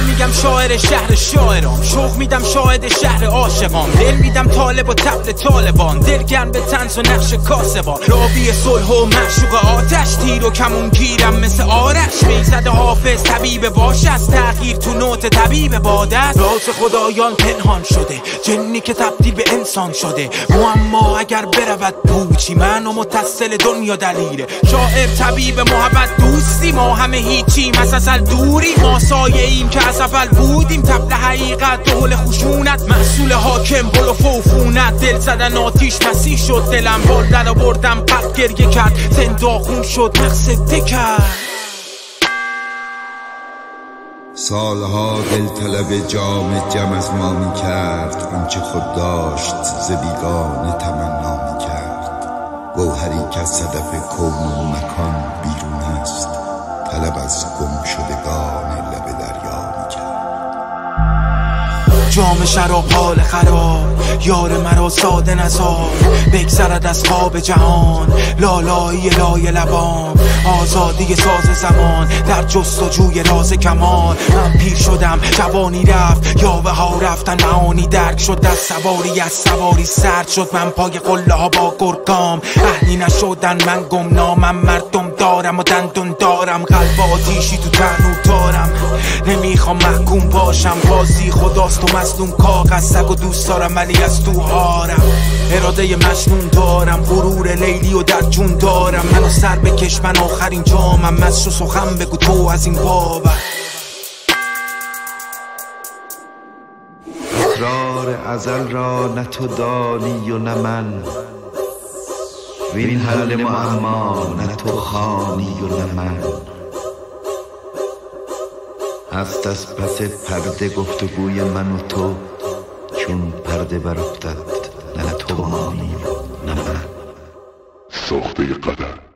میگم شاعر شهر شاعرام، شوق میدم شاهد شهر عاشقام، دل میدم طالب و طبل طالبان، دلگرم به طنز و نقش کاسبان، راوی صلح و معشوق آتش، تیر و کمون گیرم مثل آرش، میزد حافظ طبیب باش، از تغییر تو نوت طبیب باده، راز خدایان پنهان شده، جنی که تبدیل به انسان شده، معما اگر برود پوچی، من و متصل دنیا دلیره، شاعر طبیب محبت دوستی، ما همه هیچیم از ازل دوری، ما سایه ایم که از اول بودیم، طبل حقیقت دول خشونت، محصول حاکم بل و فوفونت، دل زدن آتیش مسیح شد دلم، بال در آوردم قد گریه کرد، زنداخون شد مقصد کرد. سالها دل طلب جام جم از ما می کرد، آنچه خود داشت ز بیگانه تمنا می کرد، گوهری که از صدف کون و مکان بیرون است، طلب از گم شدگان لب دریا می کرد. جام شراب حال خراب، یار مرا ساده نزار، بگذرد از خواب جهان، لالایی لای لبان، آزادی ساز زمان، در جستجوی راز کمال، من پیر شدم جوانی رفت، یاوه ها رفتن معانی درک شد، از سواری از سواری سرد شد، من پای قله ها با گرگام، اهلی نشدن من گمنامم، مردم دارم و دندون دارم، قلب آتیشی تو تنور دارم، نمیخوام محکوم باشم، قاضی خداست و مظلوم کاغذ، سگ و دوست دارم ولی از تو هارم، اراده مجنون دارم، غرور لیلی و در جون دارم، منو سر بکش من آخرین جامم، مست و سخن بگو تو از این بابم. اسرار ازل را نه تو دانی و نه من، وین حل معما نه تو خوانی و نه من، هست از پس پرده گفتگوی من و تو، چون پرده برافتد نه تو مانی و نه من. ساخته قدر